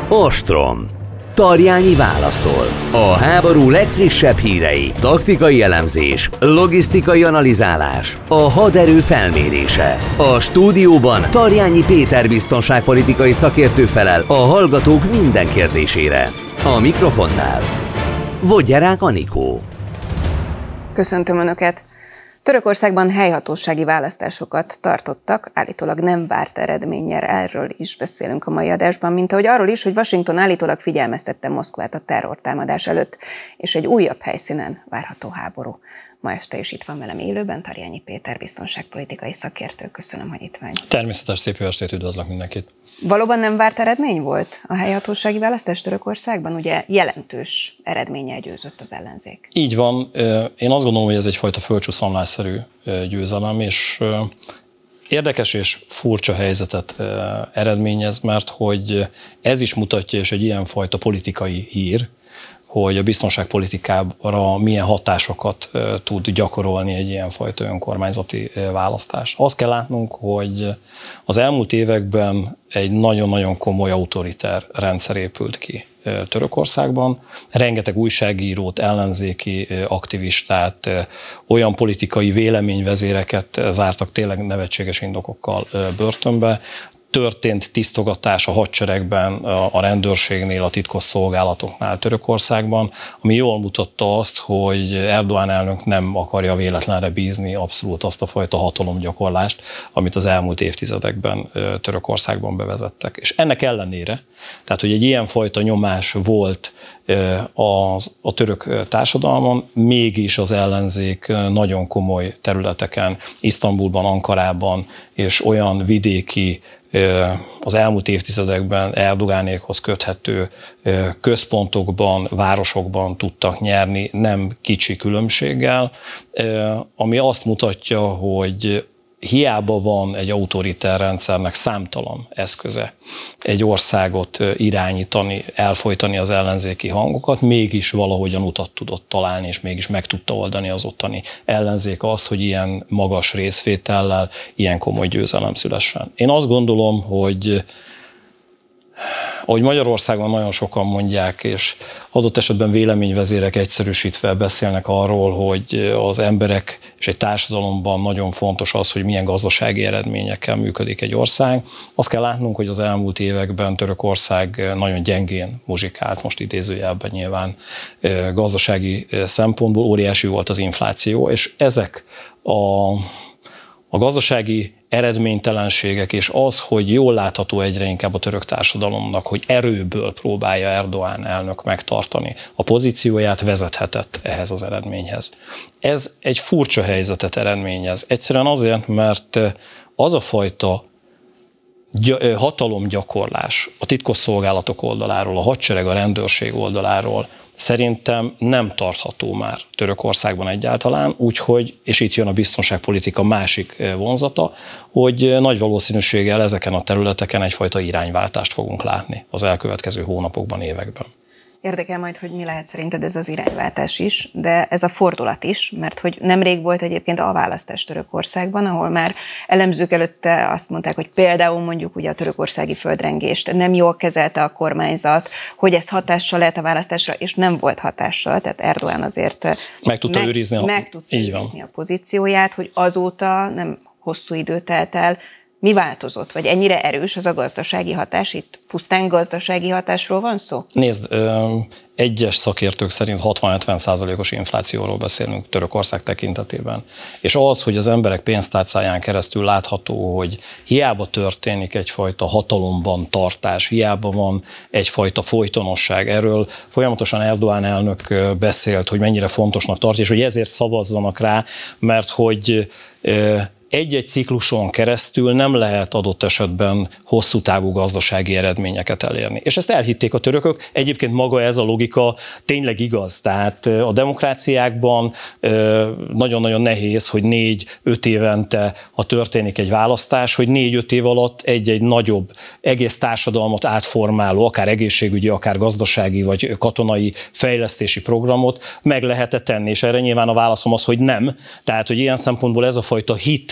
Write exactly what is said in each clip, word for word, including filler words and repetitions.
Ostrom. Tarjányi válaszol. A háború legfrissebb hírei, taktikai elemzés, logisztikai analizálás, a haderő felmérése. A stúdióban Tarjányi Péter biztonságpolitikai szakértő felel a hallgatók minden kérdésére. A mikrofonnál Vogyarák Anikó. Köszöntöm Önöket! Törökországban helyhatósági választásokat tartottak, állítólag nem várt eredménnyel, erről is beszélünk a mai adásban, mint ahogy arról is, hogy Washington állítólag figyelmeztette Moszkvát a terrortámadás előtt, és egy újabb helyszínen várható háború. Ma este is itt van velem élőben Tarjányi Péter biztonságpolitikai szakértő. Köszönöm, hogy itt vagy. Természetes, szép jó estét, üdvözlök mindenkit. Valóban nem várt eredmény volt a helyhatósági választás Törökországban? Ugye jelentős eredménnyel győzött az ellenzék. Így van. Én azt gondolom, hogy ez egyfajta földcsúszamlásszerű győzelem, és érdekes és furcsa helyzetet eredményez, mert hogy ez is mutatja, és egy ilyenfajta politikai hír, hogy a biztonságpolitikára milyen hatásokat tud gyakorolni egy ilyenfajta önkormányzati választás. Azt kell látnunk, hogy az elmúlt években egy nagyon-nagyon komoly autoriter rendszer épült ki Törökországban. Rengeteg újságírót, ellenzéki aktivistát, olyan politikai véleményvezéreket zártak tényleg nevetséges indokokkal börtönbe. Történt tisztogatás a hadseregben, a rendőrségnél, a titkosszolgálatoknál Törökországban, ami jól mutatta azt, hogy Erdoğan elnök nem akarja véletlenre bízni abszolút azt a fajta hatalomgyakorlást, amit az elmúlt évtizedekben Törökországban bevezettek. És ennek ellenére, tehát hogy egy ilyenfajta nyomás volt az, a török társadalmon, mégis az ellenzék nagyon komoly területeken, Isztambulban, Ankarában és olyan vidéki, az elmúlt évtizedekben Erdoğanékhoz köthető központokban, városokban tudtak nyerni, nem kicsi különbséggel, ami azt mutatja, hogy hiába van egy autoriter rendszernek számtalan eszköze egy országot irányítani, elfojtani az ellenzéki hangokat, mégis valahogyan utat tudott találni, és mégis meg tudta oldani az ottani ellenzék azt, hogy ilyen magas részvétellel ilyen komoly győzelem szülessen. Én azt gondolom, hogy ahogy Magyarországon nagyon sokan mondják, és adott esetben véleményvezérek egyszerűsítve beszélnek arról, hogy az emberek és egy társadalomban nagyon fontos az, hogy milyen gazdasági eredményekkel működik egy ország. Azt kell látnunk, hogy az elmúlt években Törökország nagyon gyengén muzsikált, most idézőjelben nyilván gazdasági szempontból óriási volt az infláció, és ezek a, a gazdasági eredménytelenségek, és az, hogy jól látható egyre inkább a török társadalomnak, hogy erőből próbálja Erdoğan elnök megtartani a pozícióját, vezethetett ehhez az eredményhez. Ez egy furcsa helyzetet eredményez. Egyszerűen azért, mert az a fajta hatalomgyakorlás a titkosszolgálatok oldaláról, a hadsereg, a rendőrség oldaláról szerintem nem tartható már Törökországban egyáltalán, úgyhogy, és itt jön a biztonságpolitika másik vonzata, hogy nagy valószínűséggel ezeken a területeken egyfajta irányváltást fogunk látni az elkövetkező hónapokban, években. Érdekel majd, hogy mi lehet szerinted ez az irányváltás is, de ez a fordulat is, mert hogy nemrég volt egyébként a választás Törökországban, ahol már elemzők előtte azt mondták, hogy például mondjuk ugye a törökországi földrengést nem jól kezelte a kormányzat, hogy ez hatással lehet a választásra, és nem volt hatással, tehát Erdoğan azért meg tudta meg, őrizni, a, meg tudta őrizni a pozícióját, hogy azóta nem hosszú idő telt el. Mi változott? Vagy ennyire erős az a gazdasági hatás? Itt pusztán gazdasági hatásról van szó? Nézd, egyes szakértők szerint hatvan-hetven százalékos inflációról beszélünk Törökország tekintetében. És az, hogy az emberek pénztárcáján keresztül látható, hogy hiába történik egyfajta hatalomban tartás, hiába van egyfajta folytonosság. Erről folyamatosan Erdoğan elnök beszélt, hogy mennyire fontosnak tartja, és hogy ezért szavazzanak rá, mert hogy egy-egy cikluson keresztül nem lehet adott esetben hosszú távú gazdasági eredményeket elérni. És ezt elhitték a törökök. Egyébként maga ez a logika tényleg igaz. Tehát a demokráciákban nagyon-nagyon nehéz, hogy négy-öt évente, ha történik egy választás, hogy négy-öt év alatt egy-egy nagyobb, egész társadalmat átformáló, akár egészségügyi, akár gazdasági vagy katonai fejlesztési programot meg lehet tenni. És erre nyilván a válaszom az, hogy nem. Tehát, hogy ilyen szempontból ez a fajta hit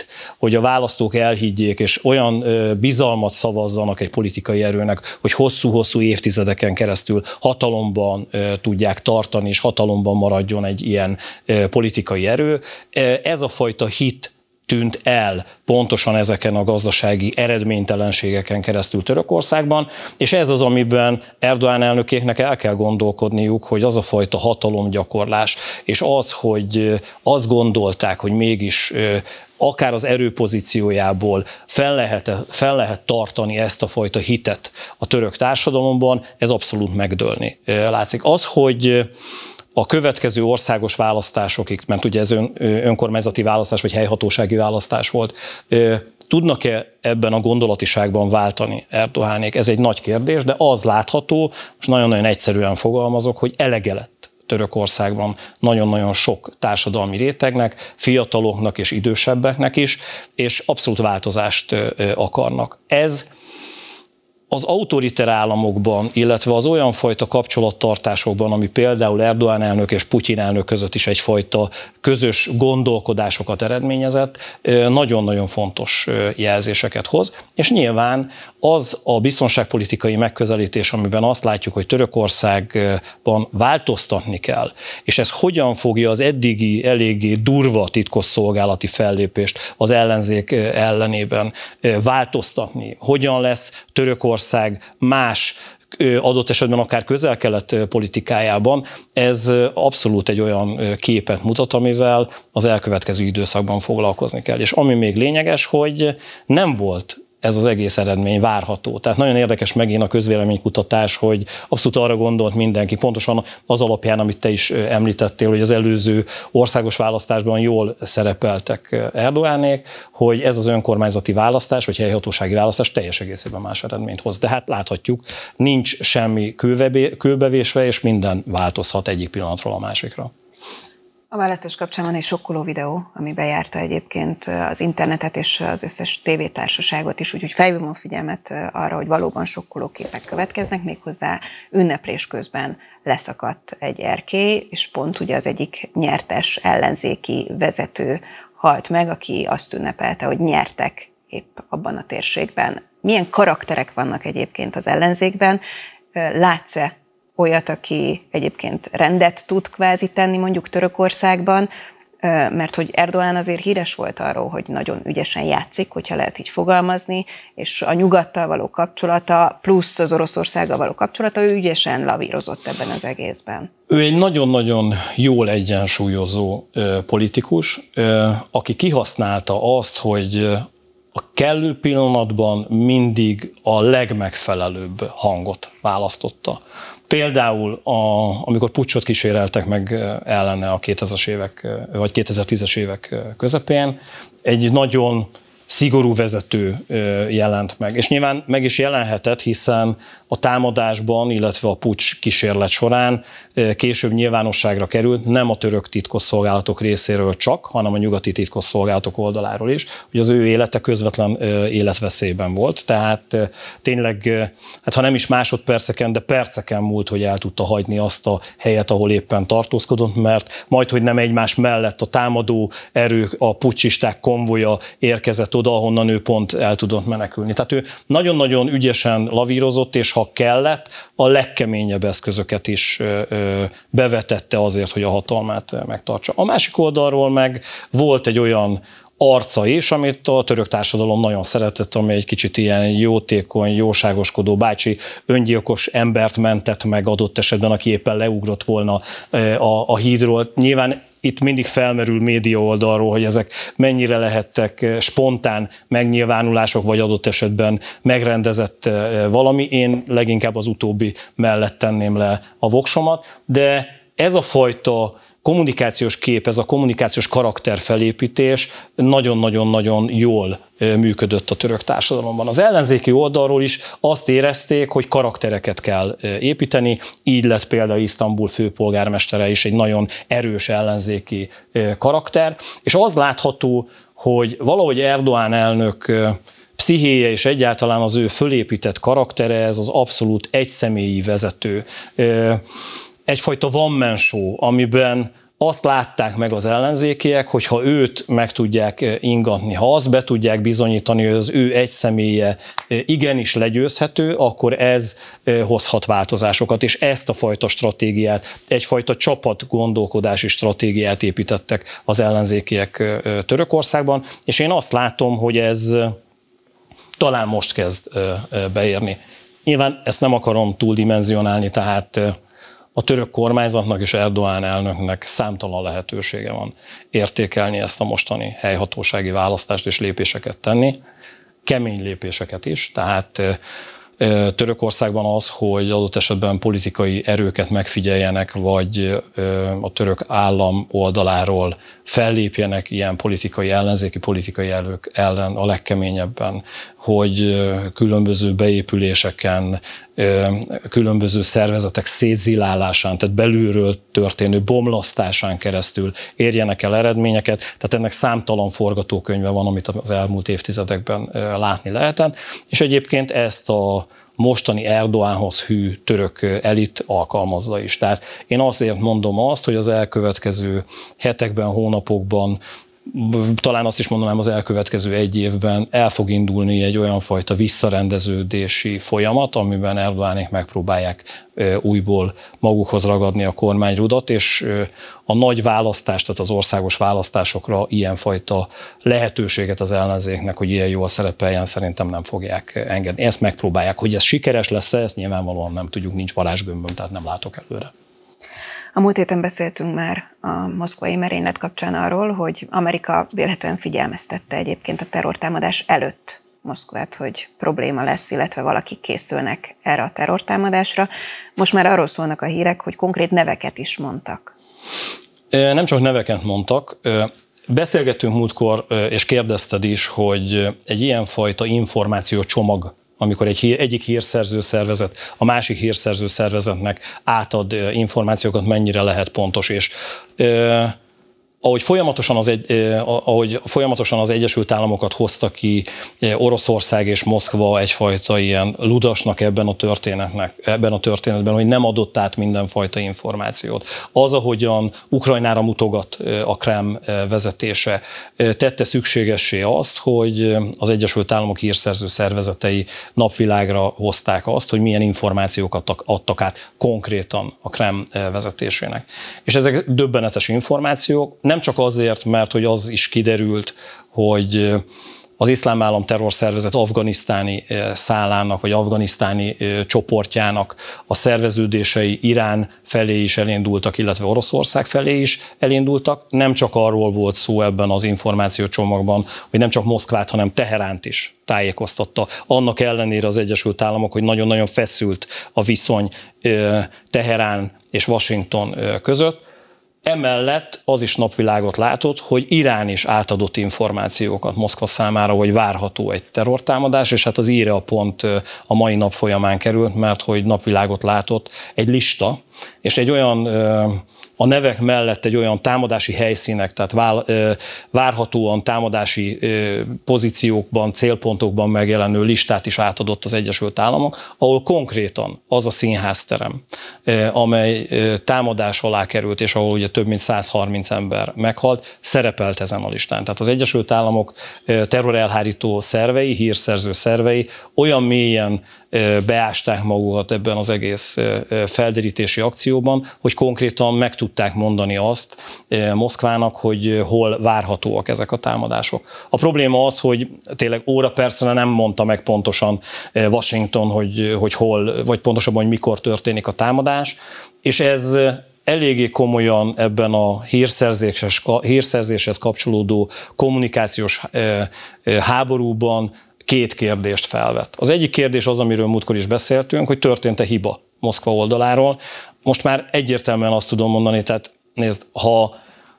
hit, hogy a választók elhiggyék, és olyan bizalmat szavazzanak egy politikai erőnek, hogy hosszú-hosszú évtizedeken keresztül hatalomban tudják tartani, és hatalomban maradjon egy ilyen politikai erő. Ez a fajta hit tűnt el pontosan ezeken a gazdasági eredménytelenségeken keresztül Törökországban, és ez az, amiben Erdoğan elnökéknek el kell gondolkodniuk, hogy az a fajta hatalomgyakorlás, és az, hogy azt gondolták, hogy mégis akár az erőpozíciójából fel lehet, fel lehet tartani ezt a fajta hitet a török társadalomban, ez abszolút megdőlni látszik. Az, hogy a következő országos választásokig, mert ugye ez ön, önkormányzati választás vagy helyhatósági választás volt, tudnak-e ebben a gondolatiságban váltani Erdoğanék? Ez egy nagy kérdés, de az látható, most nagyon-nagyon egyszerűen fogalmazok, hogy elege lett Törökországban nagyon-nagyon sok társadalmi rétegnek, fiataloknak és idősebbeknek is, és abszolút változást akarnak. Ez az autoriter államokban, illetve az olyan fajta kapcsolattartásokban, ami például Erdoğan elnök és Putyin elnök között is egyfajta közös gondolkodásokat eredményezett, nagyon-nagyon fontos jelzéseket hoz. És nyilván az a biztonságpolitikai megközelítés, amiben azt látjuk, hogy Törökországban változtatni kell, és ez hogyan fogja az eddigi eléggé durva titkosszolgálati fellépést az ellenzék ellenében változtatni, hogyan lesz Törökország más, adott esetben akár közel-kelet politikájában, ez abszolút egy olyan képet mutat, amivel az elkövetkező időszakban foglalkozni kell. És ami még lényeges, hogy nem volt ez az egész eredmény várható. Tehát nagyon érdekes megint a közvéleménykutatás, hogy abszolút arra gondolt mindenki, pontosan az alapján, amit te is említettél, hogy az előző országos választásban jól szerepeltek Erdoğanék, hogy ez az önkormányzati választás, vagy helyhatósági választás teljes egészében más eredményt hoz. De hát láthatjuk, nincs semmi kőbevésve, és minden változhat egyik pillanatról a másikra. A választás kapcsán van egy sokkoló videó, ami bejárta egyébként az internetet és az összes tévétársaságot is, úgyhogy felhívom a figyelmet arra, hogy valóban sokkoló képek következnek, méghozzá ünneplés közben leszakadt egy erkély, és pont ugye az egyik nyertes ellenzéki vezető halt meg, aki azt ünnepelte, hogy nyertek épp abban a térségben. Milyen karakterek vannak egyébként az ellenzékben? Látsz-e olyat, aki egyébként rendet tud kvázi tenni mondjuk Törökországban, mert hogy Erdoğan azért híres volt arról, hogy nagyon ügyesen játszik, hogyha lehet így fogalmazni, és a nyugattal való kapcsolata, plusz az Oroszországgal való kapcsolata, ő ügyesen lavírozott ebben az egészben. Ő egy nagyon-nagyon jól egyensúlyozó politikus, aki kihasználta azt, hogy a kellő pillanatban mindig a legmegfelelőbb hangot választotta. Például, a, amikor puccsot kíséreltek meg ellene a kétezres évek, vagy kétezer-tízes évek közepén, egy nagyon szigorú vezető jelent meg. És nyilván meg is jelenhetett, hiszen a támadásban, illetve a puccs kísérlet során később nyilvánosságra került, nem a török titkosszolgálatok részéről csak, hanem a nyugati titkosszolgálatok oldaláról is, hogy az ő élete közvetlen életveszélyben volt. Tehát tényleg, hát ha nem is másodperceken, de perceken múlt, hogy el tudta hagyni azt a helyet, ahol éppen tartózkodott, mert majdhogy nem egymás mellett a támadó erők, a puccsisták konvoja érkezett oda, ahonnan ő pont el tudott menekülni. Tehát ő nagyon-nagyon ügyesen lavírozott, és ha kellett, a legkeményebb eszközöket is bevetette azért, hogy a hatalmát megtartsa. A másik oldalról meg volt egy olyan arca is, amit a török társadalom nagyon szeretett, ami egy kicsit ilyen jótékony, jóságoskodó bácsi, öngyilkos embert mentett meg adott esetben, aki éppen leugrott volna a, a hídról. Nyilván itt mindig felmerül média oldalról, hogy ezek mennyire lehettek spontán megnyilvánulások, vagy adott esetben megrendezett valami. Én leginkább az utóbbi mellett tenném le a voksomat, de ez a fajta kommunikációs kép, ez a kommunikációs karakterfelépítés nagyon-nagyon-nagyon jól működött a török társadalomban. Az ellenzéki oldalról is azt érezték, hogy karaktereket kell építeni, így lett például Isztambul főpolgármestere is egy nagyon erős ellenzéki karakter, és az látható, hogy valahogy Erdoğan elnök pszichéje és egyáltalán az ő fölépített karaktere, ez az abszolút egyszemélyi vezető, egyfajta one-man show, amiben azt látták meg az ellenzékiek, hogy ha őt meg tudják ingatni, ha azt be tudják bizonyítani, hogy az ő egy személye igenis legyőzhető, akkor ez hozhat változásokat, és ezt a fajta stratégiát, egyfajta csapat gondolkodási stratégiát építettek az ellenzékiek Törökországban, és én azt látom, hogy ez talán most kezd beérni. Nyilván ezt nem akarom túldimenzionálni, tehát a török kormányzatnak és Erdoğan elnöknek számtalan lehetősége van értékelni ezt a mostani helyhatósági választást és lépéseket tenni, kemény lépéseket is, tehát Törökországban az, hogy adott esetben politikai erőket megfigyeljenek, vagy a török állam oldaláról fellépjenek ilyen politikai, ellenzéki politikai erők ellen a legkeményebben, hogy különböző beépüléseken, különböző szervezetek szétzilálásán, tehát belülről történő bomlasztásán keresztül érjenek el eredményeket, tehát ennek számtalan forgatókönyve van, amit az elmúlt évtizedekben látni lehetett, és egyébként ezt a mostani Erdoğanhoz hű török elit alkalmazza is. Tehát én azért mondom azt, hogy az elkövetkező hetekben, hónapokban, talán azt is mondanám az elkövetkező egy évben el fog indulni egy olyan fajta visszarendeződési folyamat, amiben Erdoğanék megpróbálják újból magukhoz ragadni a kormányrudat, és a nagy választás, tehát az országos választásokra ilyenfajta lehetőséget az ellenzéknek, hogy ilyen jól szerepeljen, szerintem nem fogják engedni. Ezt megpróbálják, hogy ez sikeres lesz-e, ezt nyilvánvalóan nem tudjuk, nincs varázsgömböm, tehát nem látok előre. A múlt héten beszéltünk már a moszkvai merénylet kapcsán arról, hogy Amerika véletlenül figyelmeztette egyébként a terrortámadás előtt Moszkvát, hogy probléma lesz, illetve valakik készülnek erre a terrortámadásra. Most már arról szólnak a hírek, hogy konkrét neveket is mondtak. Nem csak neveket mondtak. Beszélgettünk múltkor, és kérdezted is, hogy egy ilyenfajta információcsomag, amikor egy hír, egyik hírszerző szervezet a másik hírszerző szervezetnek átad információkat, mennyire lehet pontos, és eh, ahogy folyamatosan, az egy, eh, ahogy folyamatosan az Egyesült Államokat hozta ki eh, Oroszország és Moszkva egyfajta ilyen ludasnak ebben a történetnek, ebben a történetben, hogy nem adott át mindenfajta információt. Az, ahogyan Ukrajnára mutogat eh, a Kreml eh, vezetése, eh, tette szükségessé azt, hogy az Egyesült Államok hírszerző szervezetei napvilágra hozták azt, hogy milyen információkat adtak át konkrétan a Kreml eh, vezetésének. És ezek döbbenetes információk, nem csak azért, mert hogy az is kiderült, hogy az Iszlám Állam terrorszervezet afganisztáni szállának, vagy afganisztáni csoportjának a szerveződései Irán felé is elindultak, illetve Oroszország felé is elindultak. Nem csak arról volt szó ebben az információcsomagban, hogy nem csak Moszkvát, hanem Teheránt is tájékoztatta. Annak ellenére az Egyesült Államok, hogy nagyon-nagyon feszült a viszony Teherán és Washington között. Emellett az is napvilágot látott, hogy Irán is átadott információkat Moszkva számára, hogy várható egy terrortámadás, és hát az íre a pont a mai nap folyamán került, mert hogy napvilágot látott egy lista, és egy olyan, a nevek mellett egy olyan támadási helyszínek, tehát várhatóan támadási pozíciókban, célpontokban megjelenő listát is átadott az Egyesült Államok, ahol konkrétan az a színházterem, amely támadás alá került, és ahol ugye több mint száz harminc ember meghalt, szerepelt ezen a listán. Tehát az Egyesült Államok terrorelhárító szervei, hírszerző szervei olyan mélyen beásták magukat ebben az egész felderítési akcióban, hogy konkrétan meg tudták mondani azt Moszkvának, hogy hol várhatóak ezek a támadások. A probléma az, hogy tényleg óra percre nem mondta meg pontosan Washington, hogy, hogy hol, vagy pontosabban, hogy mikor történik a támadás, és ez eléggé komolyan ebben a hírszerzéshez, hírszerzéshez kapcsolódó kommunikációs háborúban két kérdést felvet. Az egyik kérdés az, amiről múltkor is beszéltünk, hogy történt-e hiba Moszkva oldaláról. Most már egyértelműen azt tudom mondani, tehát nézd, ha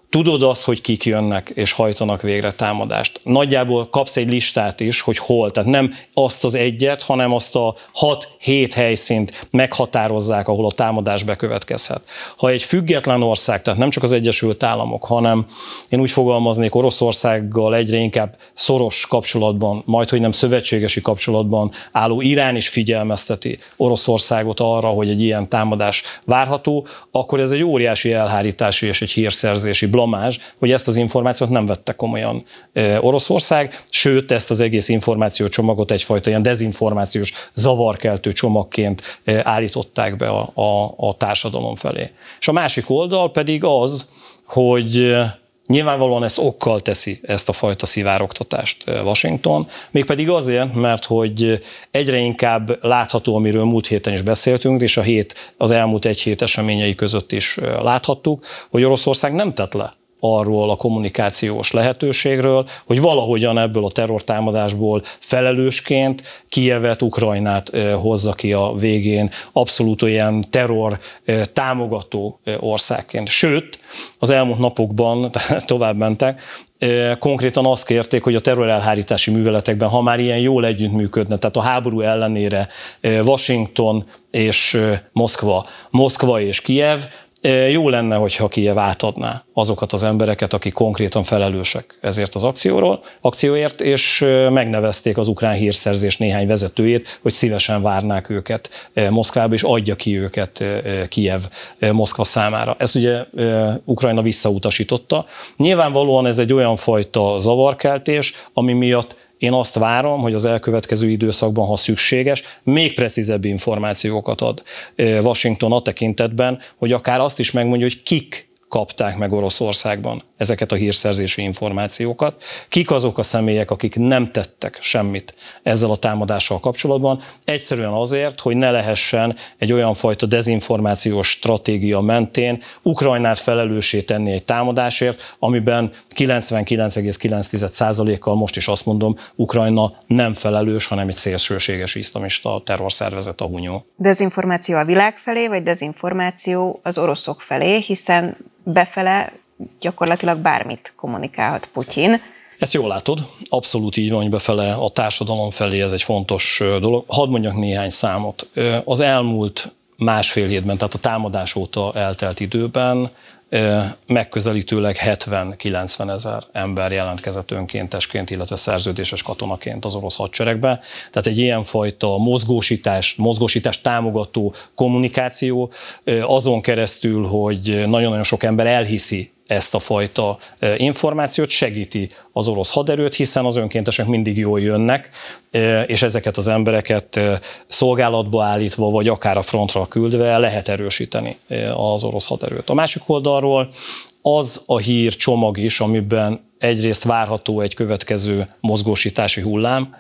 tudod azt, hogy kik jönnek és hajtanak végre támadást. Nagyjából kapsz egy listát is, hogy hol. Tehát nem azt az egyet, hanem azt a hat-hét helyszínt meghatározzák, ahol a támadás bekövetkezhet. Ha egy független ország, tehát nem csak az Egyesült Államok, hanem én úgy fogalmaznék, Oroszországgal egyre inkább szoros kapcsolatban, majdhogy nem szövetségesi kapcsolatban álló Irán is figyelmezteti Oroszországot arra, hogy egy ilyen támadás várható, akkor ez egy óriási elhárítási és egy hírszerzési blamázs, hogy ezt az információt nem vette komolyan Oroszország, sőt ezt az egész információcsomagot egyfajta ilyen dezinformációs zavarkeltő csomagként állították be a, a, a társadalom felé. És a másik oldal pedig az, hogy nyilvánvalóan ezt okkal teszi, ezt a fajta szivárogtatást Washington, mégpedig azért, mert hogy egyre inkább látható, amiről múlt héten is beszéltünk, és a hét, az elmúlt egy hét eseményei között is láthattuk, hogy Oroszország nem tett le arról a kommunikációs lehetőségről, hogy valahogyan ebből a terrortámadásból felelősként Kijevet, Ukrajnát hozza ki a végén abszolút olyan terror támogató országként. Sőt, az elmúlt napokban tovább mentek, konkrétan azt kérték, hogy a terrorelhárítási műveletekben, ha már ilyen jól együttműködne, tehát a háború ellenére Washington és Moszkva, Moszkva és Kijev, jó lenne, hogyha Kijev átadná azokat az embereket, akik konkrétan felelősek ezért az akcióról, akcióért, és megnevezték az ukrán hírszerzés néhány vezetőjét, hogy szívesen várnák őket Moszkvába, és adja ki őket Kijev Moszkva számára. Ezt ugye Ukrajna visszautasította. Nyilvánvalóan ez egy olyan fajta zavarkeltés, ami miatt én azt várom, hogy az elkövetkező időszakban, ha szükséges, még precízebb információkat ad Washington a tekintetben, hogy akár azt is megmondja, hogy kik kapták meg Oroszországban ezeket a hírszerzési információkat, kik azok a személyek, akik nem tettek semmit ezzel a támadással kapcsolatban, egyszerűen azért, hogy ne lehessen egy olyan fajta dezinformációs stratégia mentén Ukrajnát felelőssé tenni egy támadásért, amiben kilencvenkilenc egész kilenc százalékkal most is azt mondom, Ukrajna nem felelős, hanem egy szélsőséges iszlamista terrorszervezet, a Hunyó. Dezinformáció a világ felé, vagy dezinformáció az oroszok felé, hiszen befele gyakorlatilag bármit kommunikálhat Putyin. Ezt jól látod, abszolút így van, hogy befele a társadalom felé ez egy fontos dolog. Hadd mondjak néhány számot. Az elmúlt másfél hétben, tehát a támadás óta eltelt időben megközelítőleg hetven-kilencven ezer ember jelentkezett önkéntesként, illetve szerződéses katonaként az orosz hadseregbe. Tehát egy ilyenfajta mozgósítás, mozgósítás támogató kommunikáció azon keresztül, hogy nagyon-nagyon sok ember elhiszi ezt a fajta információt, segíti az orosz haderőt, hiszen az önkéntesek mindig jól jönnek, és ezeket az embereket szolgálatba állítva, vagy akár a frontra küldve lehet erősíteni az orosz haderőt. A másik oldalról az a hír csomag is, amiben egyrészt várható egy következő mozgósítási hullám,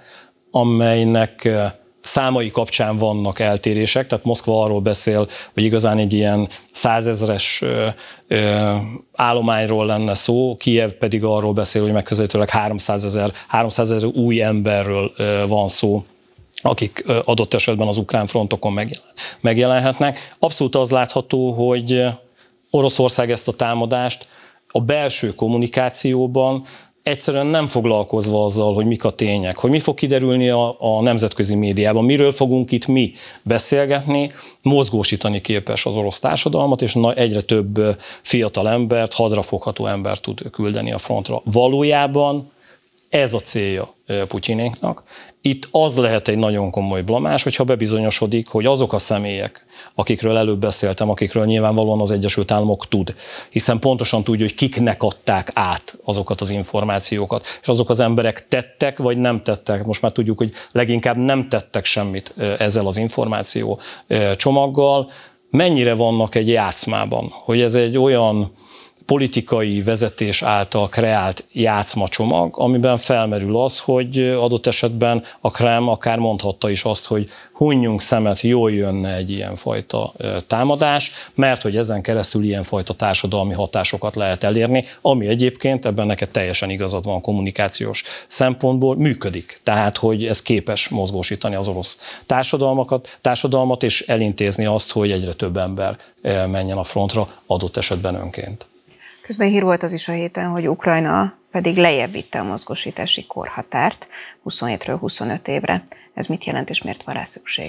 amelynek számai kapcsán vannak eltérések, tehát Moszkva arról beszél, hogy igazán egy ilyen százezres állományról lenne szó, Kijev pedig arról beszél, hogy megközelítőleg háromszázezer új emberről ö, van szó, akik ö, adott esetben az ukrán frontokon megjelenhetnek. Abszolút az látható, hogy Oroszország ezt a támadást a belső kommunikációban egyszerűen nem foglalkozva azzal, hogy mik a tények, hogy mi fog kiderülni a, a nemzetközi médiában, miről fogunk itt mi beszélgetni, mozgósítani képes az orosz társadalmat, és egyre több fiatal embert, hadrafogható embert tud küldeni a frontra. Valójában ez a célja Putyinéknak. Itt az lehet egy nagyon komoly blamás, hogyha bebizonyosodik, hogy azok a személyek, akikről előbb beszéltem, akikről nyilvánvalóan az Egyesült Államok tud, hiszen pontosan tudja, hogy kiknek adták át azokat az információkat, és azok az emberek tettek, vagy nem tettek, most már tudjuk, hogy leginkább nem tettek semmit ezzel az információ csomaggal, mennyire vannak egy játszmában, hogy ez egy olyan politikai vezetés által kreált játszmacsomag, amiben felmerül az, hogy adott esetben a Kreml akár mondhatta is azt, hogy hunjunk szemet, jól jönne egy ilyenfajta támadás, mert hogy ezen keresztül ilyenfajta társadalmi hatásokat lehet elérni, ami egyébként, ebben neked teljesen igazad van kommunikációs szempontból, működik. Tehát, hogy ez képes mozgósítani az orosz társadalmakat, társadalmat, és elintézni azt, hogy egyre több ember menjen a frontra, adott esetben önként. Közben hír volt az is a héten, hogy Ukrajna pedig lejjebb vitte a mozgósítási korhatárt huszonhétről huszonöt évre. Ez mit jelent, és miért van rá szükség?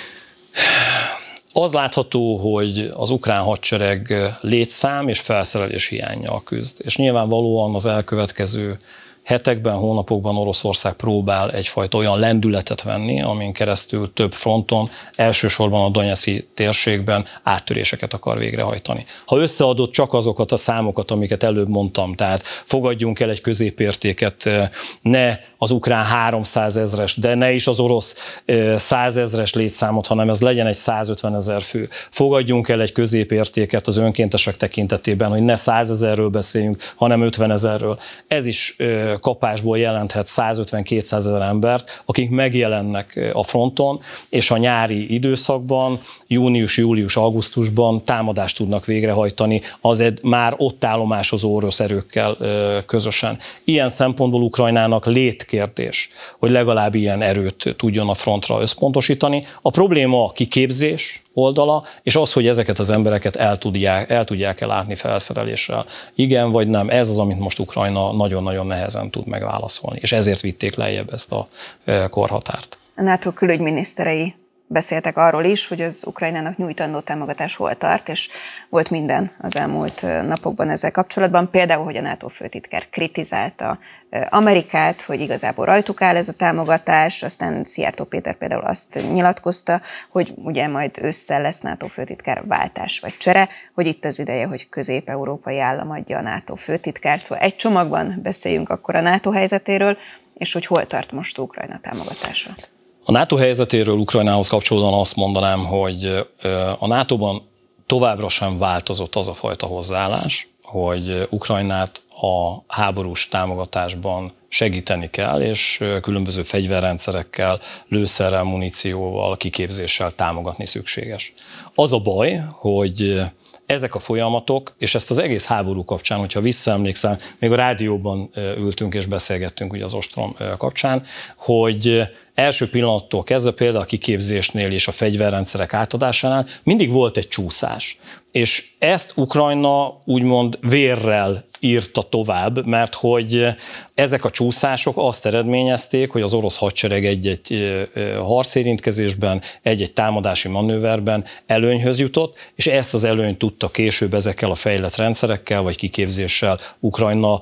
Az látható, hogy az ukrán hadsereg létszám és felszerelés hiánnyal küzd. És nyilvánvalóan az elkövetkező hetekben, hónapokban Oroszország próbál egyfajta olyan lendületet venni, amin keresztül több fronton, elsősorban a Donyeczy térségben áttöréseket akar végrehajtani. Ha összeadott csak azokat a számokat, amiket előbb mondtam, tehát fogadjunk el egy középértéket, ne az ukrán háromszázezres, de ne is az orosz százezres létszámot, hanem ez legyen egy százötvenezer fő. Fogadjunk el egy középértéket az önkéntesek tekintetében, hogy ne százezerről beszéljünk, hanem ötvenezerről. Ez is kapásból jelenthet százötven-kétszázezer embert, akik megjelennek a fronton, és a nyári időszakban, június, július, augusztusban támadást tudnak végrehajtani az egy már ott állomásozó orosz erőkkel közösen. Ilyen szempontból Ukrajnának létkérdés, hogy legalább ilyen erőt tudjon a frontra összpontosítani. A probléma a kiképzés oldala, és az, hogy ezeket az embereket el tudják, el tudják-e látni felszereléssel. Igen vagy nem, ez az, amit most Ukrajna nagyon-nagyon nehezen tud megválaszolni, és ezért vitték lejjebb ezt a korhatárt. A NATO külügyminiszterei beszéltek arról is, hogy az Ukrajnának nyújtandó támogatás hol tart, és volt minden az elmúlt napokban ezzel kapcsolatban. Például, hogy a NATO főtitkár kritizálta Amerikát, hogy igazából rajtuk áll ez a támogatás, aztán Szijjártó Péter például azt nyilatkozta, hogy ugye majd ősszel lesz NATO főtitkár váltás vagy csere, hogy itt az ideje, hogy közép-európai állam adja a NATO főtitkárt. Szóval egy csomagban beszéljünk akkor a NATO helyzetéről, és hogy hol tart most Ukrajna támogatása. A NATO helyzetéről Ukrajnához kapcsolódóan azt mondanám, hogy a nátóban továbbra sem változott az a fajta hozzáállás, hogy Ukrajnát a háborús támogatásban segíteni kell, és különböző fegyverrendszerekkel, lőszerrel, munícióval, kiképzéssel támogatni szükséges. Az a baj, hogy ezek a folyamatok, és ezt az egész háború kapcsán, hogyha visszaemlékszem, még a rádióban ültünk és beszélgettünk ugye az ostrom kapcsán, hogy első pillanattól kezdve például a kiképzésnél és a fegyverrendszerek átadásánál mindig volt egy csúszás. És ezt Ukrajna úgymond vérrel írta tovább, mert hogy ezek a csúszások azt eredményezték, hogy az orosz hadsereg egy-egy harcérintkezésben, egy-egy támadási manőverben előnyhöz jutott, és ezt az előnyt tudta később ezekkel a fejlett rendszerekkel vagy kiképzéssel Ukrajna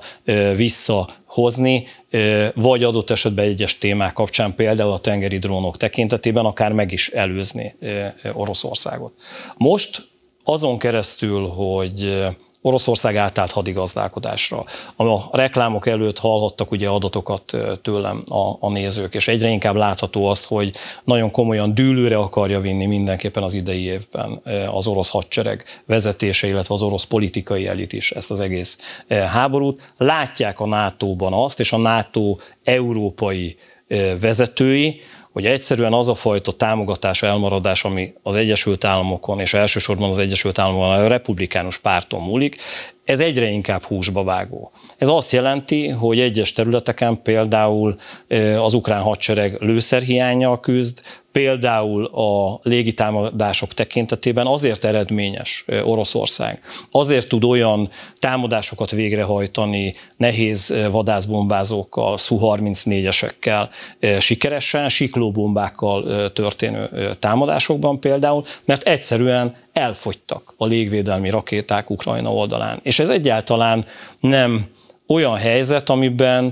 visszahozni, vagy adott esetben egyes témák kapcsán, például a tengeri drónok tekintetében akár meg is előzni Oroszországot. Most azon keresztül, hogy Oroszország átállt hadigazdálkodásra. A reklámok előtt hallhattak ugye adatokat tőlem a, a nézők, és egyre inkább látható azt, hogy nagyon komolyan dűlőre akarja vinni mindenképpen az idei évben az orosz hadsereg vezetése, illetve az orosz politikai elit is ezt az egész háborút. Látják a nátóban azt, és a NATO európai vezetői, hogy egyszerűen az a fajta támogatás, elmaradás, ami az Egyesült Államokon, és elsősorban az Egyesült Államokon a republikánus párton múlik, ez egyre inkább húsba vágó. Ez azt jelenti, hogy egyes területeken például az ukrán hadsereg lőszerhiánnyal küzd, például a légitámadások tekintetében azért eredményes Oroszország, azért tud olyan támadásokat végrehajtani nehéz vadászbombázókkal, szú harmincnégyesekkel sikeresen, siklóbombákkal történő támadásokban például, mert egyszerűen elfogytak a légvédelmi rakéták Ukrajna oldalán. És ez egyáltalán nem olyan helyzet, amiben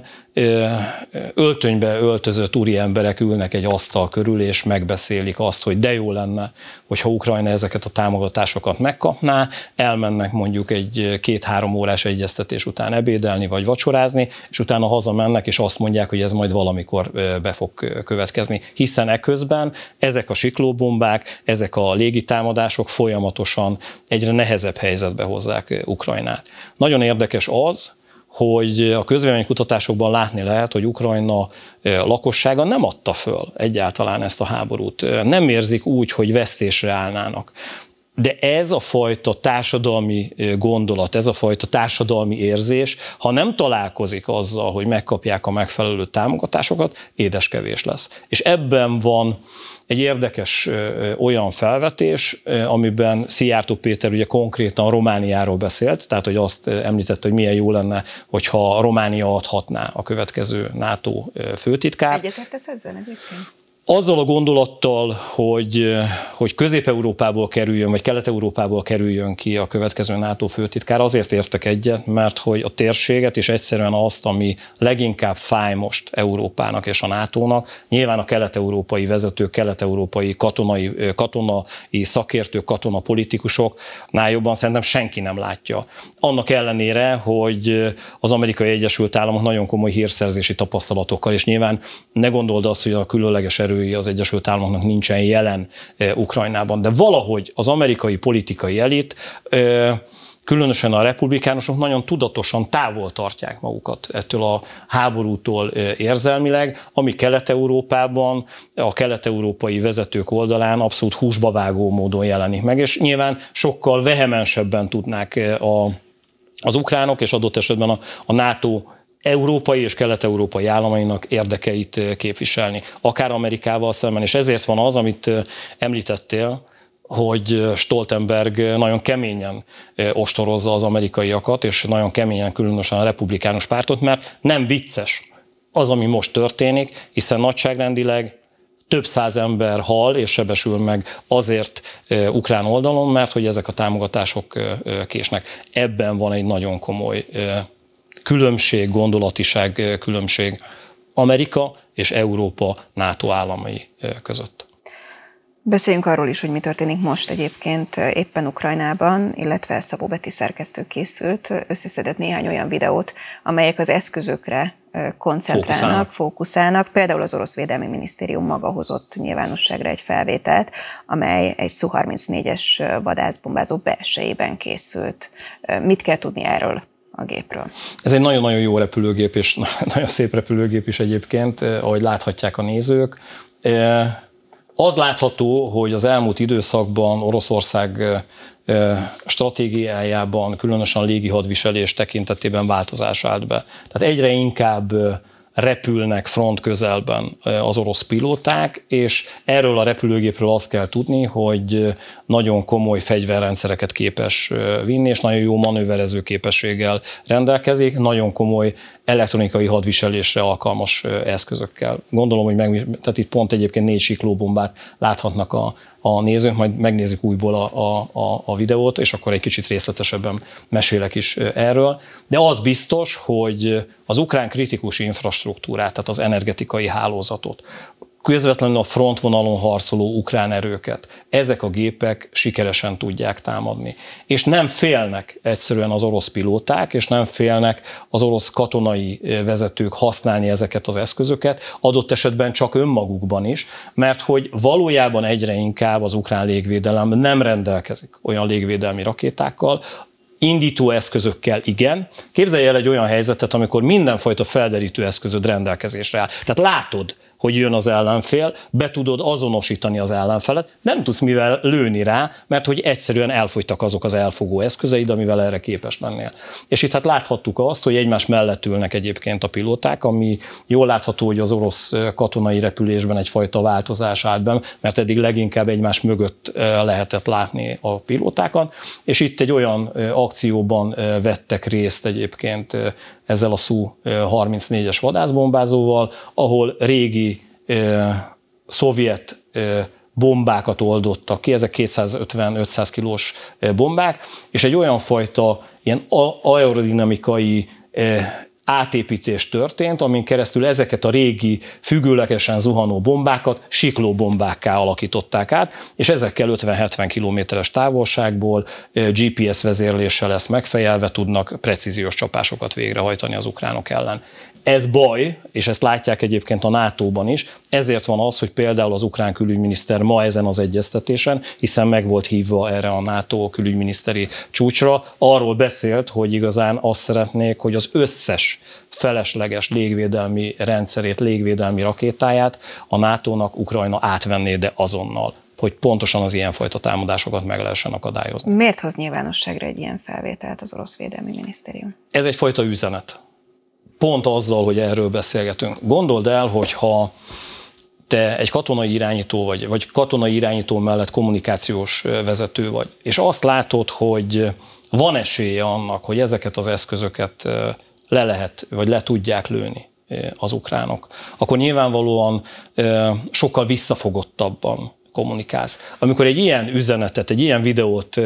öltönybe öltözött úri emberek ülnek egy asztal körül, és megbeszélik azt, hogy de jó lenne, hogyha Ukrajna ezeket a támogatásokat megkapná, elmennek mondjuk egy két-három órás egyeztetés után ebédelni, vagy vacsorázni, és utána hazamennek, és azt mondják, hogy ez majd valamikor be fog következni. Hiszen eközben ezek a siklóbombák, ezek a légitámadások folyamatosan egyre nehezebb helyzetbe hozzák Ukrajnát. Nagyon érdekes az, hogy a közvéleménykutatásokban látni lehet, hogy Ukrajna lakossága nem adta föl egyáltalán ezt a háborút. Nem érzik úgy, hogy vesztésre állnának. De ez a fajta társadalmi gondolat, ez a fajta társadalmi érzés, ha nem találkozik azzal, hogy megkapják a megfelelő támogatásokat, édeskevés lesz. És ebben van egy érdekes olyan felvetés, amiben Szijjártó Péter ugye konkrétan Romániáról beszélt, tehát hogy azt említette, hogy milyen jó lenne, hogyha Románia adhatná a következő NATO főtitkárt. Egyetértesz ezzel egyébként? Azzal a gondolattal, hogy, hogy Közép-Európából kerüljön, vagy Kelet-Európából kerüljön ki a következő NATO főtitkár, azért értek egyet, mert hogy a térséget és egyszerűen azt, ami leginkább fáj most Európának és a nátónak, nyilván a kelet-európai vezetők, kelet-európai katonai, katonai szakértők, katonapolitikusoknál jobban szerintem senki nem látja. Annak ellenére, hogy az Amerikai Egyesült Államok nagyon komoly hírszerzési tapasztalatokkal, és nyilván ne gondold azt, hogy a különleges erő az Egyesült Államoknak nincsen jelen Ukrajnában, de valahogy az amerikai politikai elit, különösen a republikánusok nagyon tudatosan távol tartják magukat ettől a háborútól érzelmileg, ami Kelet-Európában, a kelet-európai vezetők oldalán abszolút húsba vágó módon jelenik meg, és nyilván sokkal vehemensebben tudnák a, az ukránok, és adott esetben a, a NATO európai és kelet-európai államainak érdekeit képviselni, akár Amerikával szemben, és ezért van az, amit említettél, hogy Stoltenberg nagyon keményen ostorozza az amerikaiakat, és nagyon keményen különösen a republikánus pártot, mert nem vicces az, ami most történik, hiszen nagyságrendileg több száz ember hal és sebesül meg azért ukrán oldalon, mert hogy ezek a támogatások késnek. Ebben van egy nagyon komoly különbség, gondolatiság különbség Amerika és Európa NATO államai között. Beszéljünk arról is, hogy mi történik most egyébként éppen Ukrajnában, illetve Szabó Beti szerkesztő készült, összeszedett néhány olyan videót, amelyek az eszközökre koncentrálnak, fókuszálnak. fókuszálnak. Például az orosz védelmi minisztérium maga hozott nyilvánosságra egy felvételt, amely egy Szu harmincnégyes vadászbombázó belsejében készült. Mit kell tudni erről a gépről? Ez egy nagyon-nagyon jó repülőgép, és nagyon szép repülőgép is egyébként, ahogy láthatják a nézők. Az látható, hogy az elmúlt időszakban Oroszország stratégiájában, különösen a légi hadviselés tekintetében változás állt be. Tehát egyre inkább repülnek front közelben az orosz pilóták, és erről a repülőgépről azt kell tudni, hogy nagyon komoly fegyverrendszereket képes vinni, és nagyon jó manőverező képességgel rendelkezik, nagyon komoly elektronikai hadviselésre alkalmas eszközökkel. Gondolom, hogy meg, tehát itt pont egyébként négy siklóbombát láthatnak a, a nézők, majd megnézzük újból a, a, a videót, és akkor egy kicsit részletesebben mesélek is erről. De az biztos, hogy az ukrán kritikus infrastruktúrát, tehát az energetikai hálózatot, közvetlenül a frontvonalon harcoló ukrán erőket, ezek a gépek sikeresen tudják támadni. És nem félnek egyszerűen az orosz pilóták, és nem félnek az orosz katonai vezetők használni ezeket az eszközöket, adott esetben csak önmagukban is, mert hogy valójában egyre inkább az ukrán légvédelem nem rendelkezik olyan légvédelmi rakétákkal, indító eszközökkel igen. Képzelj el egy olyan helyzetet, amikor mindenfajta felderítő eszközöd rendelkezésre áll. Tehát látod, hogy jön az ellenfél, be tudod azonosítani az ellenfelet, nem tudsz mivel lőni rá, mert hogy egyszerűen elfogytak azok az elfogó eszközeid, amivel erre képes lennél. És itt hát láthattuk azt, hogy egymás mellett ülnek egyébként a pilóták, ami jól látható, hogy az orosz katonai repülésben egyfajta változás állt be, mert eddig leginkább egymás mögött lehetett látni a pilótákat, és itt egy olyan akcióban vettek részt egyébként ezzel a Szu harmincnégyes vadászbombázóval, ahol régi eh, szovjet eh, bombákat oldottak ki, ezek kétszázötven-ötszáz kilós bombák, és egy olyan fajta ilyen aerodinamikai eh, átépítés történt, amin keresztül ezeket a régi, függőlegesen zuhanó bombákat siklóbombákká alakították át, és ezekkel ötven-hetven kilométeres távolságból gé pé es vezérléssel ezt megfejelve tudnak precíziós csapásokat végrehajtani az ukránok ellen. Ez baj, és ezt látják egyébként a nátóban is, ezért van az, hogy például az ukrán külügyminiszter ma ezen az egyeztetésen, hiszen meg volt hívva erre a NATO külügyminiszteri csúcsra, arról beszélt, hogy igazán azt szeretnék, hogy az összes felesleges légvédelmi rendszerét, légvédelmi rakétáját a nátónak Ukrajna átvenné, de azonnal. hogy pontosan az ilyenfajta támadásokat meg lehessen akadályozni. Miért hoz nyilvánosságra egy ilyen felvételt az orosz védelmi minisztérium? Ez egyfajta üzenet. Pont azzal, hogy erről beszélgetünk. Gondold el, hogy ha te egy katonai irányító vagy, vagy katonai irányító mellett kommunikációs vezető vagy, és azt látod, hogy van esélye annak, hogy ezeket az eszközöket le lehet, vagy le tudják lőni az ukránok, akkor nyilvánvalóan sokkal visszafogottabban kommunikálsz. Amikor egy ilyen üzenetet, egy ilyen videót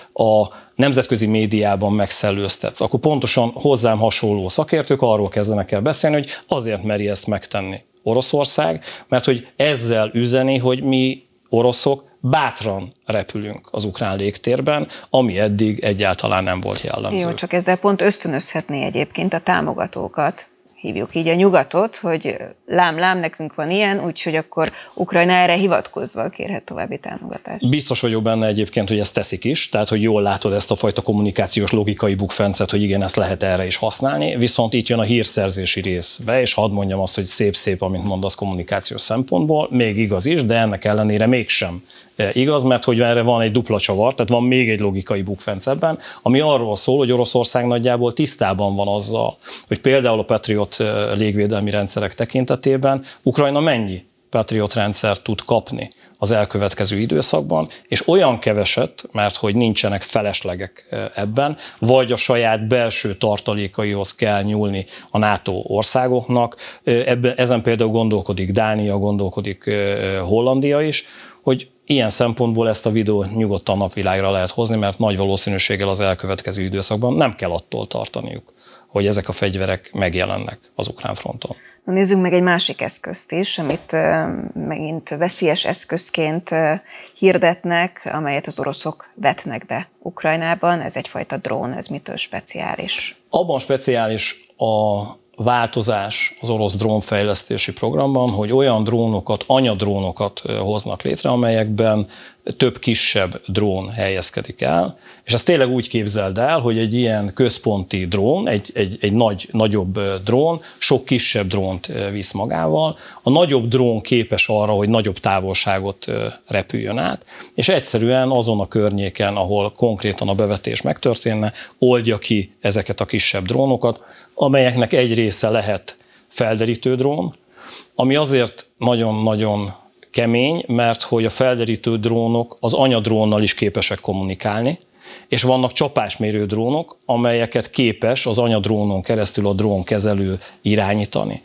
a nemzetközi médiában megszellőztetsz, akkor pontosan hozzám hasonló szakértők arról kezdenek el beszélni, hogy azért meri ezt megtenni Oroszország, mert hogy ezzel üzeni, hogy mi oroszok bátran repülünk az ukrán légtérben, ami eddig egyáltalán nem volt jellemző. Jó, csak ezzel pont ösztönözhetné egyébként a támogatókat, hívjuk így a nyugatot, hogy lám-lám, nekünk van ilyen, úgyhogy akkor Ukrajna erre hivatkozva kérhet további támogatást. Biztos vagyok benne egyébként, hogy ezt teszik is, tehát hogy jól látod ezt a fajta kommunikációs logikai bukfencet, hogy igen, ezt lehet erre is használni, viszont itt jön a hírszerzési részbe, és hadd mondjam azt, hogy szép-szép, amint mondasz kommunikációs szempontból, még igaz is, de ennek ellenére mégsem igaz, mert hogy erre van egy dupla csavar, tehát van még egy logikai bukfenc ebben, ami arról szól, hogy Oroszország nagyjából tisztában van azzal, hogy például a Patriot légvédelmi rendszerek tekintetében Ukrajna mennyi Patriot rendszert tud kapni az elkövetkező időszakban, és olyan keveset, mert hogy nincsenek feleslegek ebben, vagy a saját belső tartalékaihoz kell nyúlni a NATO országoknak, ebben, ezen például gondolkodik Dánia, gondolkodik Hollandia is, hogy ilyen szempontból ezt a videót nyugodtan napvilágra lehet hozni, mert nagy valószínűséggel az elkövetkező időszakban nem kell attól tartaniuk, hogy ezek a fegyverek megjelennek az ukrán fronton. Na, nézzünk meg egy másik eszközt is, amit uh, megint veszélyes eszközként uh, hirdetnek, amelyet az oroszok vetnek be Ukrajnában. Ez egyfajta drón, ez mitől speciális? Abban speciális a változás az orosz drónfejlesztési programban, hogy olyan drónokat, anyadrónokat hoznak létre, amelyekben több kisebb drón helyezkedik el, és ezt tényleg úgy képzeld el, hogy egy ilyen központi drón, egy, egy, egy nagy, nagyobb drón sok kisebb drónt visz magával. A nagyobb drón képes arra, hogy nagyobb távolságot repüljön át, és egyszerűen azon a környéken, ahol konkrétan a bevetés megtörténne, oldja ki ezeket a kisebb drónokat, amelyeknek egy része lehet felderítő drón, ami azért nagyon-nagyon kemény, mert hogy a felderítő drónok az anyadrónnal is képesek kommunikálni, és vannak csapásmérő drónok, amelyeket képes az anyadrónon keresztül a drónkezelő irányítani.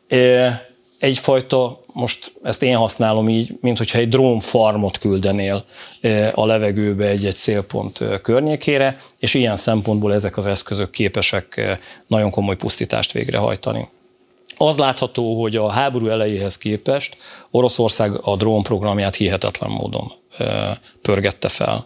Egyfajta, most ezt én használom így, mint hogyha egy drónfarmot küldenél a levegőbe egy-egy célpont környékére, és ilyen szempontból ezek az eszközök képesek nagyon komoly pusztítást végrehajtani. Az látható, hogy a háború elejéhez képest Oroszország a drónprogramját hihetetlen módon pörgette fel.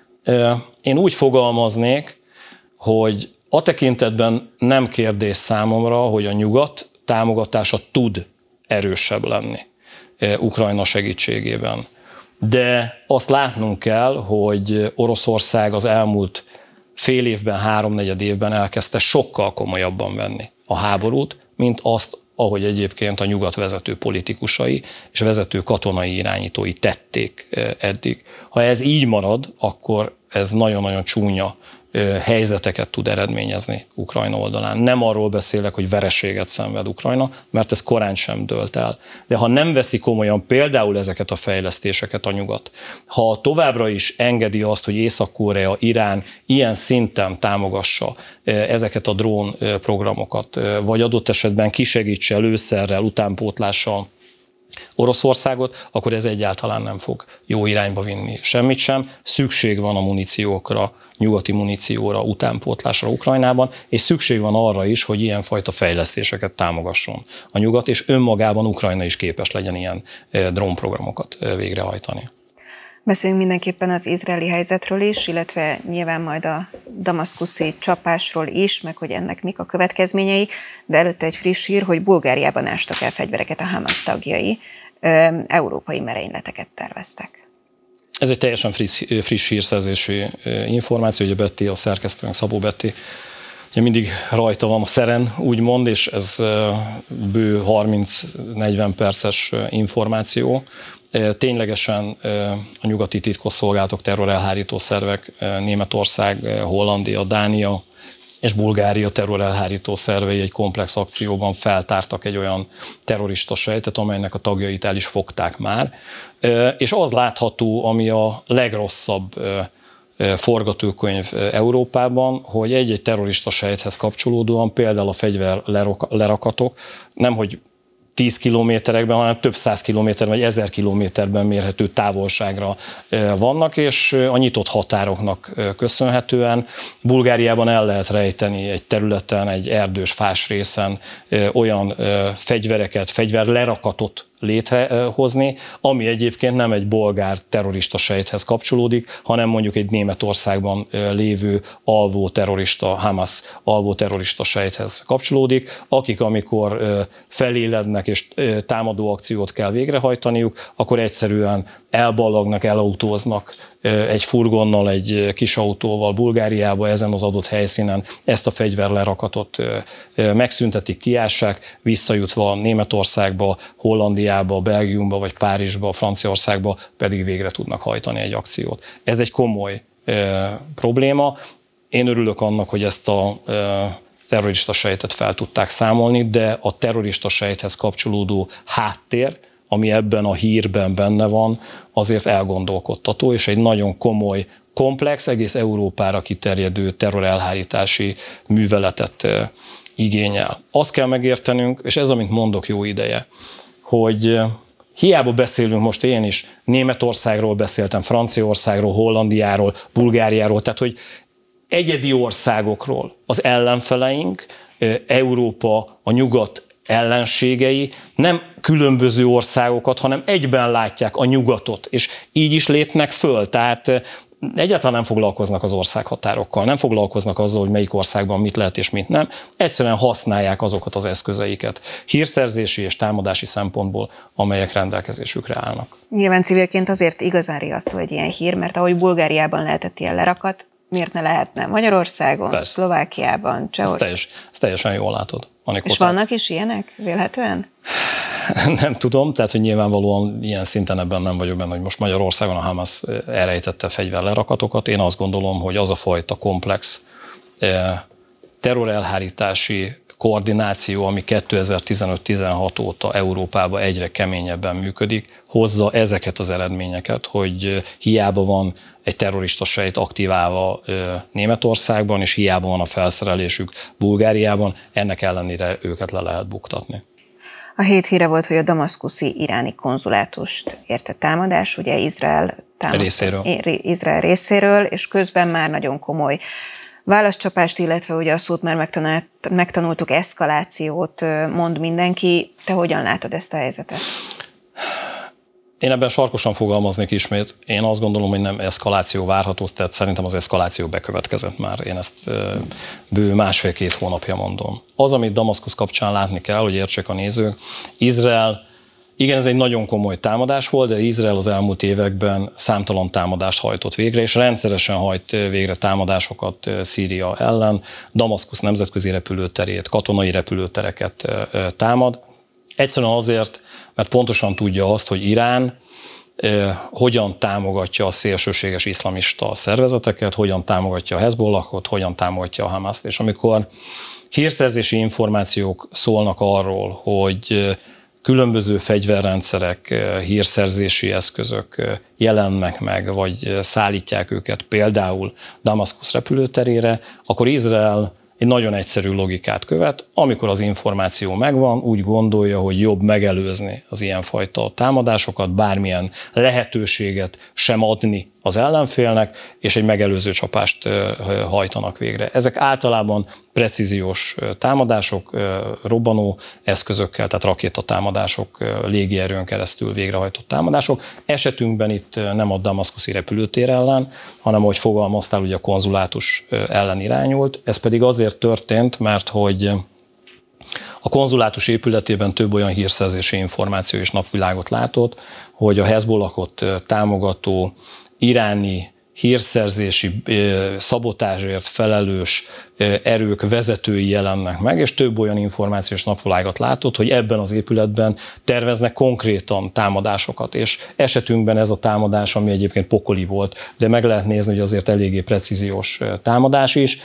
Én úgy fogalmaznék, hogy a tekintetben nem kérdés számomra, hogy a nyugat támogatása tud erősebb lenni Ukrajna segítségében. De azt látnunk kell, hogy Oroszország az elmúlt fél évben, háromnegyed évben elkezdte sokkal komolyabban venni a háborút, mint azt, ahogy egyébként a nyugat vezető politikusai és vezető katonai irányítói tették eddig. Ha ez így marad, akkor ez nagyon-nagyon csúnya helyzeteket tud eredményezni Ukrajna oldalán. Nem arról beszélek, hogy vereséget szenved Ukrajna, mert ez korán sem dőlt el. De ha nem veszi komolyan például ezeket a fejlesztéseket a nyugat, ha továbbra is engedi azt, hogy Észak-Korea, Irán ilyen szinten támogassa ezeket a drón programokat, vagy adott esetben kisegítse lőszerrel, utánpótlással Oroszországot, akkor ez egyáltalán nem fog jó irányba vinni semmit sem. Szükség van a muníciókra, nyugati munícióra, utánpótlásra Ukrajnában, és szükség van arra is, hogy ilyenfajta fejlesztéseket támogasson a nyugat, és önmagában Ukrajna is képes legyen ilyen drónprogramokat végrehajtani. Beszéljünk mindenképpen az izraeli helyzetről is, illetve nyilván majd a damaszkuszi csapásról is, meg hogy ennek mik a következményei, de előtte egy friss hír, hogy Bulgáriában ástak el fegyvereket a Hamas tagjai, európai merényleteket terveztek. Ez egy teljesen friss, friss hírszerzési információ, ugye Betty, a szerkesztőnk, Szabó Betty, ugye mindig rajta van a szeren, úgymond, és ez bő harminc-negyven perces információ. Ténylegesen a nyugati titkosszolgálatok, terrorelhárító szervek, Németország, Hollandia, Dánia és Bulgária terrorelhárító szervei egy komplex akcióban feltártak egy olyan terrorista sejtet, amelynek a tagjait el is fogták már. És az látható, ami a legrosszabb forgatókönyv Európában, hogy egy-egy terrorista sejthez kapcsolódóan például a fegyver lerakatok nemhogy tíz kilométerekben, hanem több száz kilométerben, vagy ezer kilométerben mérhető távolságra vannak, és a nyitott határoknak köszönhetően Bulgáriában el lehet rejteni egy területen, egy erdős fás részen olyan fegyvereket, fegyverlerakatot létrehozni, ami egyébként nem egy bolgár terrorista sejthez kapcsolódik, hanem mondjuk egy Németországban lévő alvó terrorista, Hamas alvó terrorista sejthez kapcsolódik, akik amikor felélednek és támadó akciót kell végrehajtaniuk, akkor egyszerűen elballagnak, elautóznak egy furgonnal, egy kis autóval Bulgáriába, ezen az adott helyszínen ezt a fegyverlerakatot megszüntetik, kiássák, visszajutva Németországba, Hollandiába, Belgiumba, vagy Párizsba, Franciaországba pedig végre tudnak hajtani egy akciót. Ez egy komoly e, probléma. Én örülök annak, hogy ezt a e, terrorista sejtet fel tudták számolni, de a terrorista sejthez kapcsolódó háttér, ami ebben a hírben benne van, azért elgondolkodtató, és egy nagyon komoly, komplex, egész Európára kiterjedő terrorelhárítási műveletet igényel. Azt kell megértenünk, és ez, amit mondok jó ideje, hogy hiába beszélünk most én is, Németországról beszéltem, Franciaországról, Hollandiáról, Bulgáriáról, tehát hogy egyedi országokról az ellenfeleink, Európa, a nyugat ellenségei nem különböző országokat, hanem egyben látják a nyugatot, és így is lépnek föl. Tehát egyáltalán nem foglalkoznak az országhatárokkal, nem foglalkoznak azzal, hogy melyik országban mit lehet és mit nem. Egyszerűen használják azokat az eszközeiket hírszerzési és támadási szempontból, amelyek rendelkezésükre állnak. Nyilván civilként azért igazán riasztó egy ilyen hír, mert ahogy Bulgáriában lehetett ilyen lerakat, miért ne lehetne Magyarországon, Persze. Szlovákiában, Csehországban? Ezt, teljes, ezt teljesen jól látod. Anikó, és vannak is ilyenek, vélhetően? Nem tudom, tehát hogy nyilvánvalóan ilyen szinten ebben nem vagyok benne, hogy most Magyarországon a Hamas elrejtette fegyverlerakatokat. Én azt gondolom, hogy az a fajta komplex terrorelhárítási koordináció, ami kétezer-tizenöt-tizenhat óta Európában egyre keményebben működik, hozza ezeket az eredményeket, hogy hiába van egy terrorista sejt aktiválva Németországban, és hiába van a felszerelésük Bulgáriában, ennek ellenére őket le lehet buktatni. A hét híre volt, hogy a damaszkuszi iráni konzulátust érte támadás, ugye Izrael, támad, részéről. Izrael részéről, és közben már nagyon komoly válaszcsapást, illetve ugye a szót már megtanultuk, eszkalációt mond mindenki. Te hogyan látod ezt a helyzetet? Én ebben sarkosan fogalmaznék ismét. Én azt gondolom, hogy nem eszkaláció várható, tehát szerintem az eszkaláció bekövetkezett már. Én ezt bő másfél-két hónapja mondom. Az, amit Damaszkusz kapcsán látni kell, hogy értsék a nézők, Izrael, igen, ez egy nagyon komoly támadás volt, de Izrael az elmúlt években számtalan támadást hajtott végre, és rendszeresen hajt végre támadásokat Szíria ellen. Damaszkusz nemzetközi repülőterét, katonai repülőtereket támad. Egyszerűen azért, mert pontosan tudja azt, hogy Irán eh, hogyan támogatja a szélsőséges iszlamista szervezeteket, hogyan támogatja a Hezbollahot, hogyan támogatja a Hamaszt. És amikor hírszerzési információk szólnak arról, hogy különböző fegyverrendszerek, hírszerzési eszközök jelennek meg, vagy szállítják őket például Damaszkusz repülőterére, akkor Izrael egy nagyon egyszerű logikát követ. Amikor az információ megvan, úgy gondolja, hogy jobb megelőzni az ilyenfajta támadásokat, bármilyen lehetőséget sem adni az ellenfélnek, és egy megelőző csapást hajtanak végre. Ezek általában precíziós támadások, robbanó eszközökkel, tehát rakétatámadások, légierőn keresztül végrehajtott támadások. Esetünkben itt nem a damaszkuszi repülőtér ellen, hanem ahogy fogalmaztál, ugye a konzulátus ellen irányult. Ez pedig azért történt, mert hogy a konzulátus épületében több olyan hírszerzési információ és napvilágot látott, hogy a Hezbollahot támogató iráni hírszerzési szabotázsért felelős erők vezetői jelennek meg, és több olyan információs napvilágot látott, hogy ebben az épületben terveznek konkrétan támadásokat, és esetünkben ez a támadás, ami egyébként pokoli volt, de meg lehet nézni, hogy azért eléggé precíziós támadás is,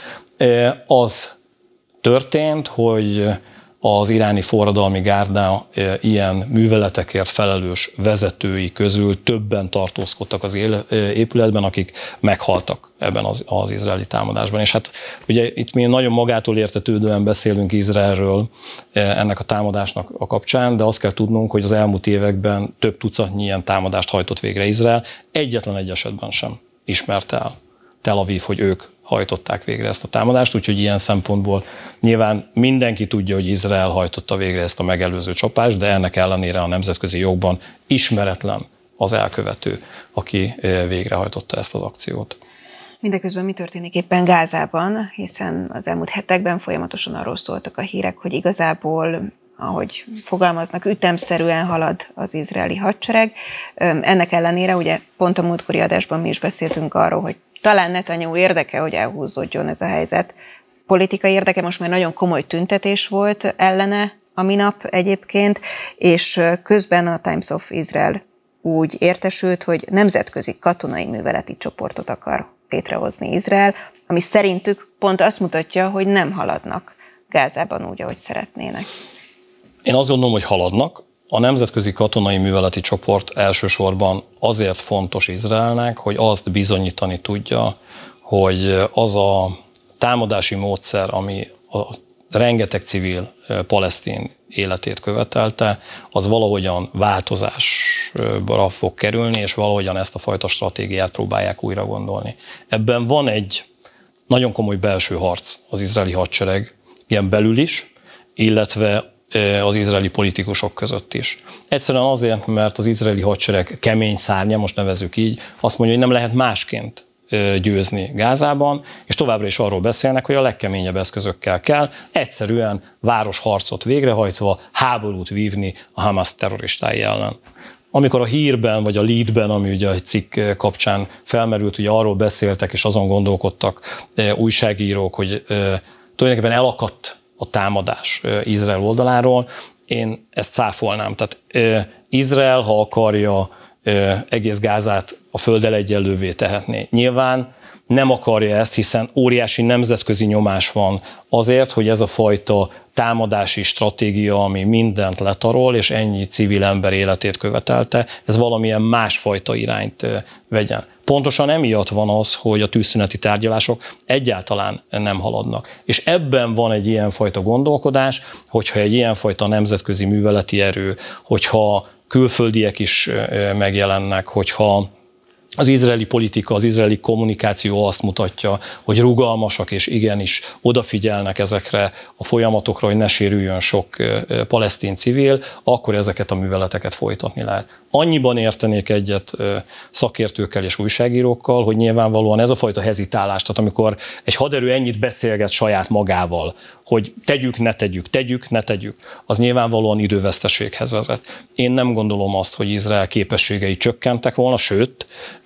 az történt, hogy az iráni forradalmi gárda ilyen műveletekért felelős vezetői közül többen tartózkodtak az épületben, akik meghaltak ebben az, az izraeli támadásban. És hát ugye itt mi nagyon magától értetődően beszélünk Izraelről ennek a támadásnak a kapcsán, de azt kell tudnunk, hogy az elmúlt években több tucatnyi ilyen támadást hajtott végre Izrael. Egyetlen egy esetben sem ismerte el Tel Aviv, hogy ők hajtották végre ezt a támadást, úgyhogy ilyen szempontból nyilván mindenki tudja, hogy Izrael hajtotta végre ezt a megelőző csapást, de ennek ellenére a nemzetközi jogban ismeretlen az elkövető, aki végrehajtotta ezt az akciót. Mindeközben mi történik éppen Gázában, hiszen az elmúlt hetekben folyamatosan arról szóltak a hírek, hogy igazából, ahogy fogalmaznak, ütemszerűen halad az izraeli hadsereg. Ennek ellenére ugye pont a múltkori adásban mi is beszéltünk arról, hogy talán Netanyahu érdeke, hogy elhúzódjon ez a helyzet. Politikai érdeke, most már nagyon komoly tüntetés volt ellene a minap egyébként, és közben a Times of Israel úgy értesült, hogy nemzetközi katonai műveleti csoportot akar létrehozni Izrael, ami szerintük pont azt mutatja, hogy nem haladnak Gázában úgy, ahogy szeretnének. Én azt gondolom, hogy haladnak. A nemzetközi katonai műveleti csoport elsősorban azért fontos Izraelnek, hogy azt bizonyítani tudja, hogy az a támadási módszer, ami a rengeteg civil palesztin életét követelte, az valahogyan változásra fog kerülni, és valahogyan ezt a fajta stratégiát próbálják újra gondolni. Ebben van egy nagyon komoly belső harc az izraeli hadsereg, ilyen belül is, illetve az izraeli politikusok között is. Egyszerűen azért, mert az izraeli hadsereg kemény szárnya, most nevezzük így, azt mondja, hogy nem lehet másként győzni Gázában, és továbbra is arról beszélnek, hogy a legkeményebb eszközökkel kell egyszerűen városharcot végrehajtva háborút vívni a Hamas terroristái ellen. Amikor a hírben, vagy a leadben, ami ugye egy cikk kapcsán felmerült, ugye arról beszéltek, és azon gondolkodtak újságírók, hogy tulajdonképpen elakadt a támadás Izrael oldaláról, én ezt cáfolnám. Tehát Izrael, ha akarja, egész Gázát a földdel egyenlővé tehetné. Nyilván nem akarja ezt, hiszen óriási nemzetközi nyomás van azért, hogy ez a fajta támadási stratégia, ami mindent letarol, és ennyi civil ember életét követelte, ez valamilyen másfajta irányt vegyen. Pontosan emiatt van az, hogy a tűzszüneti tárgyalások egyáltalán nem haladnak. És ebben van egy ilyenfajta gondolkodás, hogyha egy ilyenfajta nemzetközi műveleti erő, hogyha külföldiek is megjelennek, hogyha az izraeli politika, az izraeli kommunikáció azt mutatja, hogy rugalmasak és igenis odafigyelnek ezekre a folyamatokra, hogy ne sérüljön sok palesztin civil, akkor ezeket a műveleteket folytatni lehet. Annyiban értenék egyet szakértőkkel és újságírókkal, hogy nyilvánvalóan ez a fajta hezitálás, tehát amikor egy haderő ennyit beszélget saját magával, hogy tegyük, ne tegyük, tegyük, ne tegyük, az nyilvánvalóan időveszteséghez vezet. Én nem gondolom azt, hogy Izrael képességei csökkentek volna, sőt,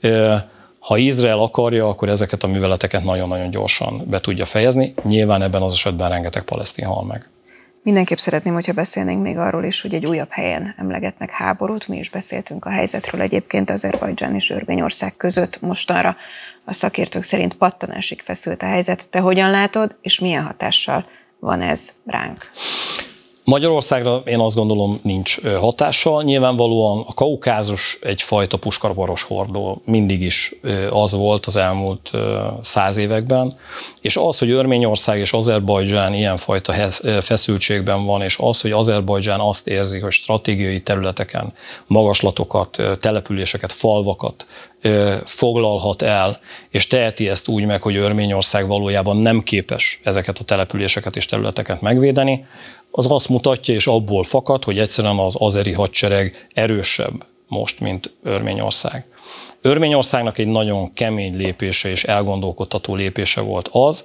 ha Izrael akarja, akkor ezeket a műveleteket nagyon-nagyon gyorsan be tudja fejezni. Nyilván ebben az esetben rengeteg palesztin hal meg. Mindenképp szeretném, hogyha beszélnénk még arról is, hogy egy újabb helyen emlegetnek háborút. Mi is beszéltünk a helyzetről egyébként Azerbajdzsán és Örményország között. Mostanra a szakértők szerint pattanásig feszült a helyzet. Te hogyan látod, és milyen hatással van ez ránk? Magyarországra én azt gondolom nincs hatással. Nyilvánvalóan a Kaukázus egyfajta puskabaros hordó mindig is az volt az elmúlt száz években, és az, hogy Örményország és Azerbajdzsán ilyenfajta feszültségben van, és az, hogy Azerbajdzsán azt érzi, hogy stratégiai területeken magaslatokat, településeket, falvakat foglalhat el, és teheti ezt úgy meg, hogy Örményország valójában nem képes ezeket a településeket és területeket megvédeni, az azt mutatja, és abból fakad, hogy egyszerűen az azeri hadsereg erősebb most, mint Örményország. Örményországnak egy nagyon kemény lépése és elgondolkodtató lépése volt az,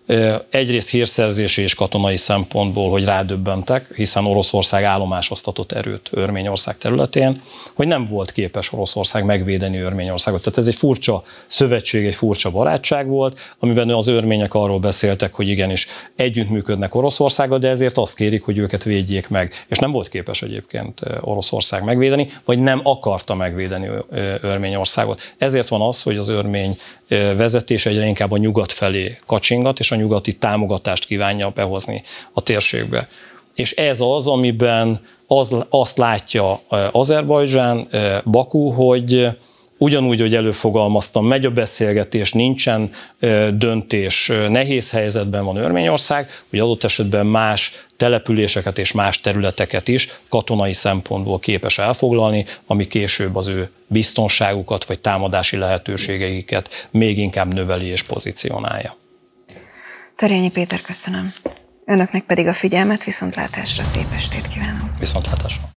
egyrészt hírszerzési és katonai szempontból, hogy rádöbbentek, hiszen Oroszország állomásoztatott erőt Örményország területén, hogy nem volt képes Oroszország megvédeni Örményországot. Tehát ez egy furcsa szövetség, egy furcsa barátság volt, amiben az örmények arról beszéltek, hogy igenis együttműködnek Oroszországgal, de ezért azt kérik, hogy őket védjék meg. És nem volt képes egyébként Oroszország megvédeni, vagy nem akarta megvédeni Örményországot. Ezért van az, hogy az örmény vezetés egyre inkább a nyugat felé kacsingat, és a nyugati támogatást kívánja behozni a térségbe. És ez az, amiben az, azt látja Azerbajdzsán, Baku, hogy ugyanúgy, hogy előfogalmaztam, megy a beszélgetés, nincsen döntés, nehéz helyzetben van Örményország, hogy adott esetben más településeket és más területeket is katonai szempontból képes elfoglalni, ami később az ő biztonságukat vagy támadási lehetőségeiket még inkább növeli és pozícionálja. Törényi Péter, köszönöm. Önöknek pedig a figyelmet, viszontlátásra, szép estét kívánok. Viszontlátásra.